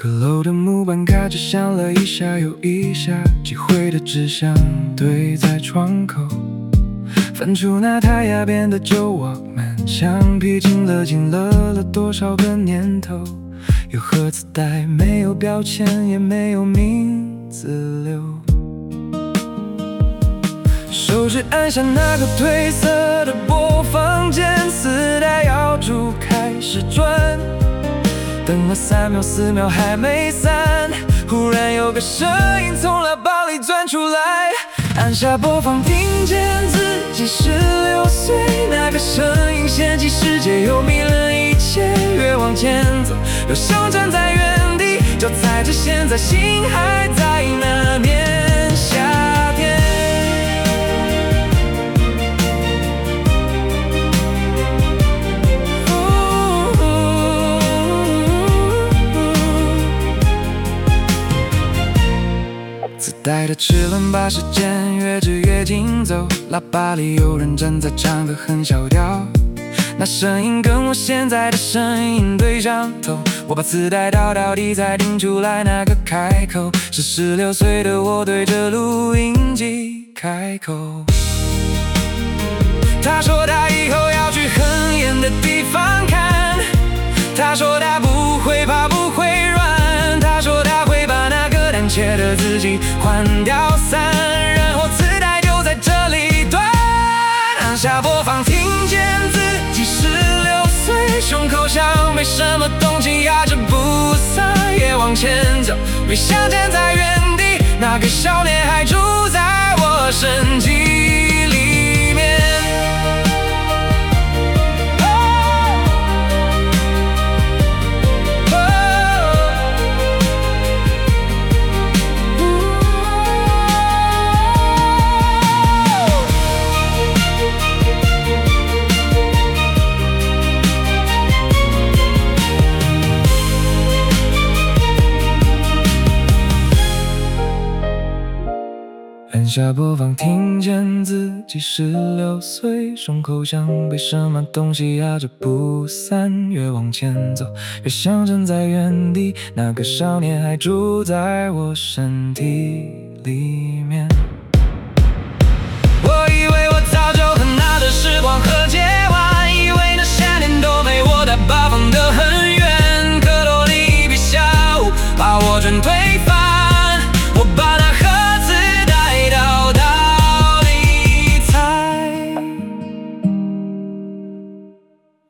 阁楼的木板开着响了一下又一下，积灰的纸箱堆在窗口，翻出那太压扁的旧Walkman，橡皮筋了多少个年头，有盒子带，没有标签，也没有名字留。手指按下那个褪色的播放键，磁带摇住开始转，等了3秒4秒还没散，忽然有个声音从喇叭里钻出来，按下播放听见自己16岁，那个声音掀起世界又迷了一切，越往前走越想站在原地，脚踩着现在心还在那年夏天。自带的齿轮把时间越织越紧走，喇叭里有人正在唱歌很小调，那声音跟我现在的声音对上头，我把磁带倒到地才听出来那个开口，是16岁的我对着录音机开口。他说他以后要去很远的地方看，他说他不会怕不会软，他说他会把那个胆怯的自己换掉散，然后磁带就在这里断，按下播放听见自己16岁，胸口像被什么东西压着不散，越往前走越想站在原地，那个少年还住在我身体里面。按下播放听见自己16岁，胸口像被什么东西压着不散，越往前走越想站在原地，那个少年还住在我身体里面。我以为我早就和那的时光和解完，以为那些年都没我的把放得很远，可多你一笔下午把我全推翻，